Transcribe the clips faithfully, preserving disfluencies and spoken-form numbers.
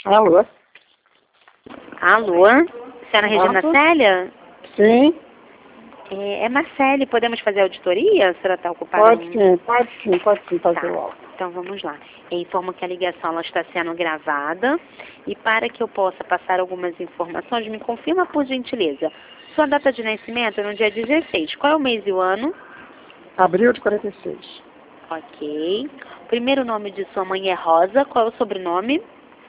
Alô? Alô? Senhora Regina Alô? Célia? Sim, É, é Marcele, podemos fazer auditoria? A senhora está ocupada? pode no- sim, pode sim, pode sim fazer Tá. o áudio. Então vamos lá. Eu informo que a ligação ela está sendo gravada e para que eu possa passar algumas informações, me confirma por gentileza. Sua data de nascimento é no dia dezesseis. Qual é o mês e o ano? Abril de quarenta e seis. Ok. O primeiro nome de sua mãe é Rosa. Qual é o sobrenome?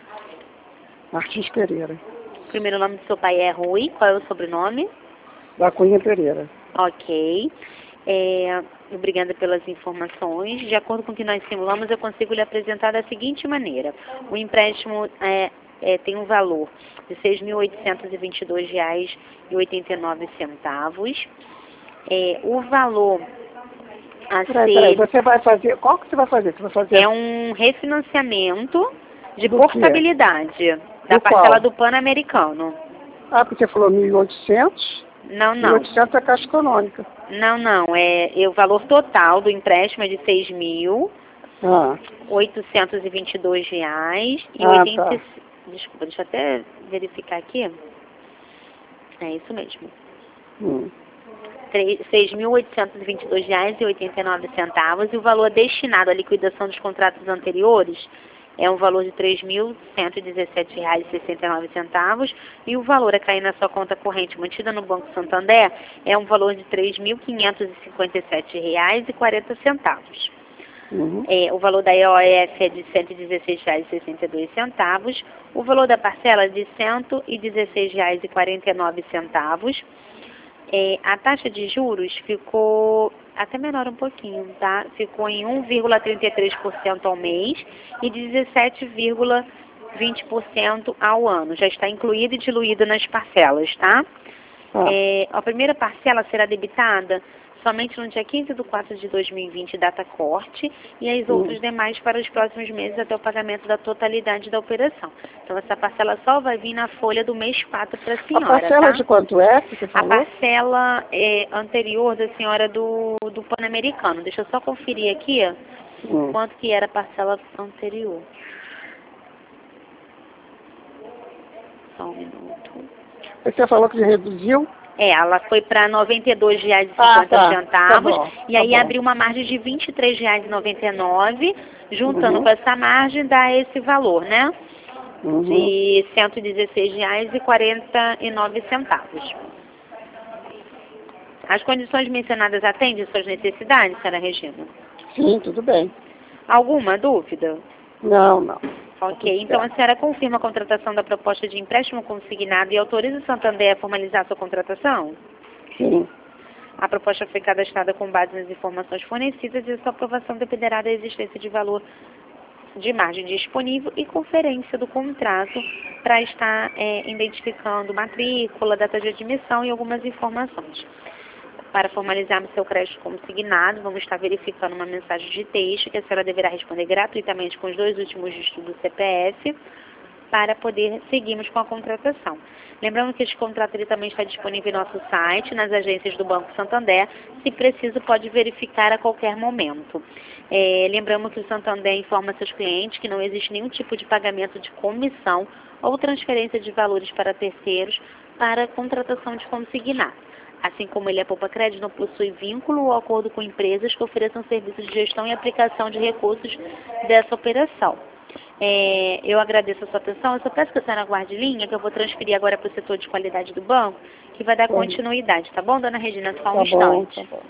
Martins Pereira. O primeiro nome de seu pai é Rui. Qual é o sobrenome? Da Cunha Pereira. Ok. É, obrigada pelas informações. De acordo com o que nós simulamos, eu consigo lhe apresentar da seguinte maneira. O empréstimo é, é, tem um valor de seis mil oitocentos e vinte e dois reais e oitenta e nove centavos. É, o valor a Peraí, peraí, ser você vai fazer, qual que você vai fazer? Você vai fazer é um refinanciamento de do quê? portabilidade da Do parcela qual? do Pan-Americano. Ah, porque você falou mil e oitocentos. Não, mil e não. oitocentos é Caixa Econômica. Não, não. É, é o valor total do empréstimo é de seis mil Ah, oitocentos e vinte e dois reais e ah oitenta. tá. Desculpa, deixa eu até verificar aqui. É isso mesmo. Hum. seis mil oitocentos e vinte e dois reais e oitenta e nove centavos e o valor destinado à liquidação dos contratos anteriores é um valor de três mil cento e dezessete reais e sessenta e nove centavos e o valor a cair na sua conta corrente mantida no Banco Santander é um valor de três mil quinhentos e cinquenta e sete reais e quarenta centavos. Uhum. É, o valor da E O F é de cento e dezesseis reais e sessenta e dois centavos, o valor da parcela é de cento e dezesseis reais e quarenta e nove centavos. É, a taxa de juros ficou até menor um pouquinho, tá? Ficou em um vírgula trinta e três por cento ao mês e dezessete vírgula vinte por cento ao ano. Já está incluído e diluído nas parcelas, tá? Ah. É, a primeira parcela será debitada somente no dia quinze de quatro de dois mil e vinte, data corte, e as Hum. outras demais para os próximos meses até o pagamento da totalidade da operação. Então, essa parcela só vai vir na folha do mês quatro para a A senhora, parcela tá? de quanto é que você A falou? parcela é, anterior da senhora do, do Pan-Americano. Deixa eu só conferir aqui Hum. quanto que era a parcela anterior. Só um minuto. Você falou que reduziu? É, ela foi para noventa e dois reais e Ah, cinquenta tá. centavos Tá bom, e tá aí bom. abriu uma margem de vinte e três reais e noventa e nove, juntando Uhum. com essa margem dá esse valor, né? Uhum. De cento e dezesseis reais e quarenta e nove centavos. As condições mencionadas atendem suas necessidades, senhora Regina? Sim, tudo bem. Alguma dúvida? Não, não. Ok, então a senhora confirma a contratação da proposta de empréstimo consignado e autoriza o Santander a formalizar sua contratação? Sim. A proposta foi cadastrada com base nas informações fornecidas e sua aprovação dependerá da existência de valor de margem disponível e conferência do contrato para estar é, identificando matrícula, data de admissão e algumas informações. Para formalizarmos seu crédito consignado, vamos estar verificando uma mensagem de texto que a senhora deverá responder gratuitamente com os dois últimos dígitos do C P F para poder seguirmos com a contratação. Lembrando que este contrato ele também está disponível em nosso site, nas agências do Banco Santander. Se preciso, pode verificar a qualquer momento. É, lembramos que o Santander informa seus clientes que não existe nenhum tipo de pagamento de comissão ou transferência de valores para terceiros para a contratação de consignado. Assim como ele é poupa crédito, não possui vínculo ou acordo com empresas que ofereçam serviços de gestão e aplicação de recursos dessa operação. É, eu agradeço a sua atenção. Eu só peço que a senhora guarde linha, que eu vou transferir agora para o setor de qualidade do banco, que vai dar Tá. continuidade, tá bom, dona Regina? Só um Tá bom, instante. tá bom.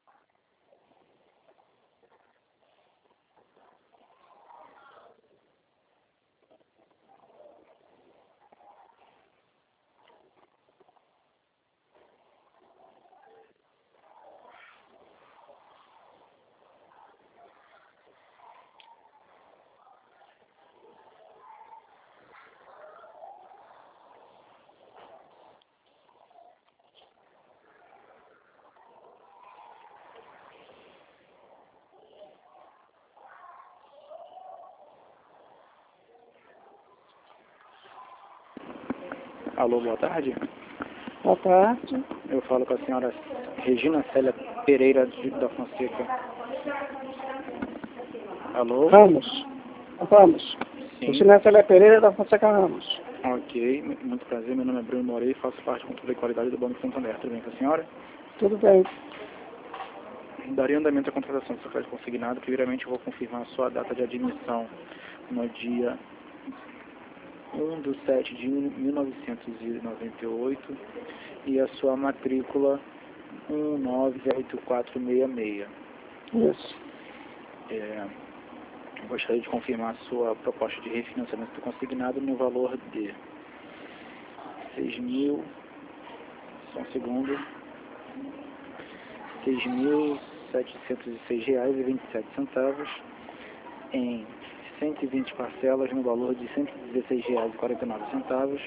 Alô, boa tarde. Boa tarde. Eu falo com a senhora Regina Célia Pereira de- da Fonseca. Alô? Vamos. Vamos. Sim. Regina Célia Pereira da Fonseca Ramos. Ok, muito prazer, meu nome é Bruno Moreira e faço parte do controle de qualidade do Banco Santander. Tudo bem com a senhora? Tudo bem. Daria andamento à contratação do seu crédito consignado. Primeiramente eu vou confirmar a sua data de admissão no dia um de sete de mil novecentos e noventa e oito e a sua matrícula um nove oito quatro seis seis. Isso. É, gostaria de confirmar a sua proposta de refinanciamento do consignado no valor de seis mil, só um segundo, seis mil setecentos e seis reais e vinte e sete centavos em cento e vinte parcelas no valor de cento e dezesseis reais e quarenta e nove centavos.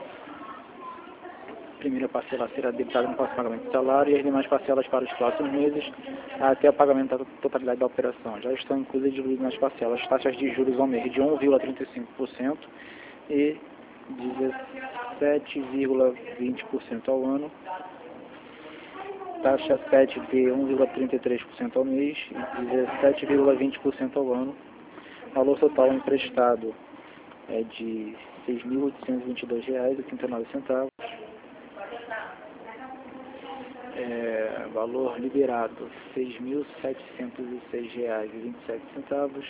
A primeira parcela será debitada no próximo pagamento do salário e as demais parcelas para os próximos meses até o pagamento da totalidade da operação. Já estão inclusas e diluídas nas parcelas taxas de juros ao mês de um vírgula trinta e cinco por cento e dezessete vírgula vinte por cento ao ano, taxa sete de um vírgula trinta e três por cento ao mês e dezessete vírgula vinte por cento ao ano. Valor total emprestado é de seis mil oitocentos e vinte e dois reais e trinta e nove centavos. É, valor liberado seis mil setecentos e seis reais e vinte e sete centavos.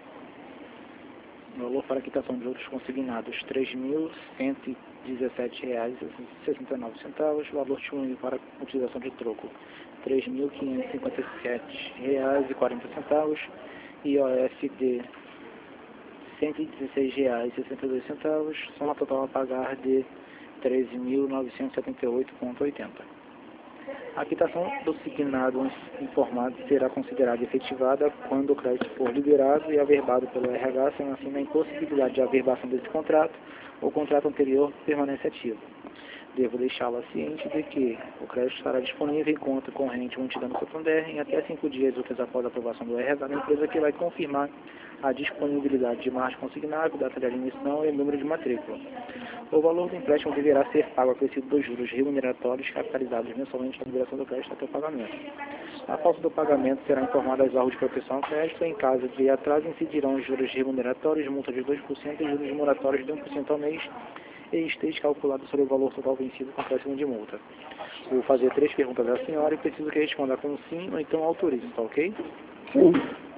Valor para quitação de outros consignados três mil cento e dezessete reais e sessenta e nove centavos. Valor disponível para utilização de troco três mil quinhentos e cinquenta e sete reais e quarenta centavos. I O F de cento e dezesseis reais e sessenta e dois centavos. Soma total a pagar de treze mil novecentos e setenta e oito reais e oitenta centavos. A quitação do signado informado será considerada efetivada quando o crédito for liberado e averbado pelo R H, sendo assim na impossibilidade de averbação desse contrato, o contrato anterior permanece ativo. Devo deixá-la ciente de que o crédito estará disponível em conta corrente mantida no Santander em até cinco dias úteis após a aprovação do R H da empresa, que vai confirmar a disponibilidade de margem consignado, data de admissão e número de matrícula. O valor do empréstimo deverá ser pago acrescido dos juros remuneratórios capitalizados mensalmente na liberação do crédito até o pagamento. A falta do pagamento será informada às órgãos de proteção ao crédito. Em caso de atraso, incidirão os juros remuneratórios, multa de dois por cento e juros moratórios de um por cento ao mês, e esteja calculado sobre o valor total vencido com acréscimo de multa. Vou fazer três perguntas à senhora e preciso que responda com sim ou então autorize, tá ok? Sim.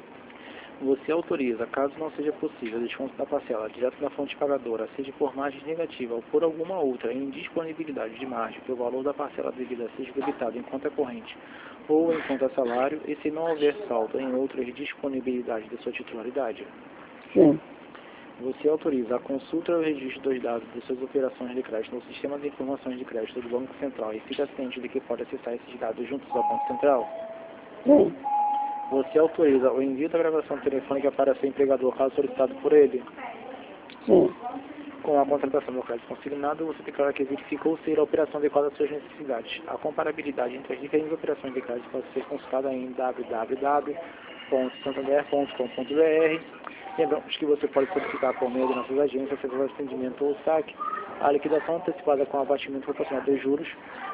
Você autoriza, caso não seja possível, o desconto da parcela direto da fonte pagadora, seja por margem negativa ou por alguma outra indisponibilidade de margem, que o valor da parcela devida seja debitado em conta corrente ou em conta salário, e se não houver saldo em outras disponibilidades de sua titularidade? Sim. Você autoriza a consulta e o registro dos dados de suas operações de crédito no sistema de informações de crédito do Banco Central e fica ciente de que pode acessar esses dados juntos ao Banco Central? Sim. Você autoriza o envio da gravação telefônica para seu empregador, caso solicitado por ele? Sim. Com a contratação do crédito consignado, você declara que verificou ser a operação adequada às suas necessidades. A comparabilidade entre as diferentes operações de crédito pode ser consultada em w w w ponto santander ponto com ponto b r. Lembramos que você pode solicitar por meio de nossas agências, serviço de atendimento ou saque, a liquidação antecipada com abatimento proporcional dos juros.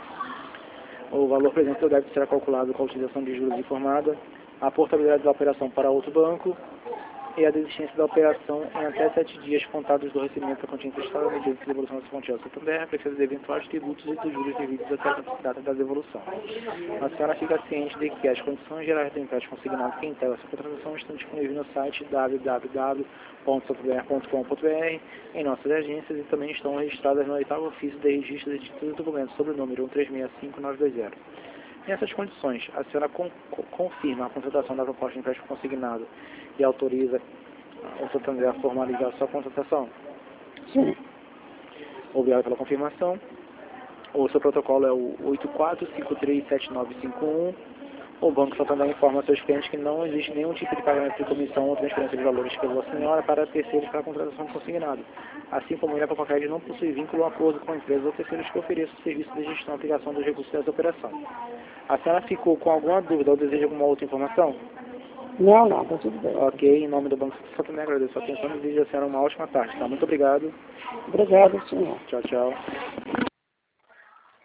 O valor presente do débito será calculado com a utilização de juros informada, a portabilidade da operação para outro banco e a desistência da operação em até sete dias contados do recebimento da quantia emprestada mediante a devolução dessa quantia ao Santander, a precisa de eventuais tributos e dos juros devidos até a data da devolução. A senhora fica ciente de que as condições gerais do empréstimo consignado que integra essa contratação estão disponíveis no site w w w ponto santander ponto com ponto b r, em nossas agências, e também estão registradas no oitavo ofício de registro de títulos e documentos sob o número um três seis cinco nove dois zero. Nessas condições, a senhora con confirma a contratação da proposta de empréstimo consignado e autoriza o Santander a formalizar a sua contratação? Sim. Obrigado pela confirmação. O seu protocolo é o oito quatro cinco três sete nove cinco um. O Banco Santander informa aos seus clientes que não existe nenhum tipo de pagamento de comissão ou transferência de valores pela senhora para terceiros para a contratação de consignado. Assim como ele, a Papacred não possui vínculo ou acordo com empresas ou terceiros que ofereçam serviço de gestão e aplicação dos recursos dessa operação. A senhora ficou com alguma dúvida ou deseja alguma outra informação? Não, não, tá tudo bem. Ok, em nome do Banco Santander, agradeço a atenção e desejo a senhora uma ótima tarde. Tá? Muito obrigado. Obrigado, senhor. Tchau, tchau.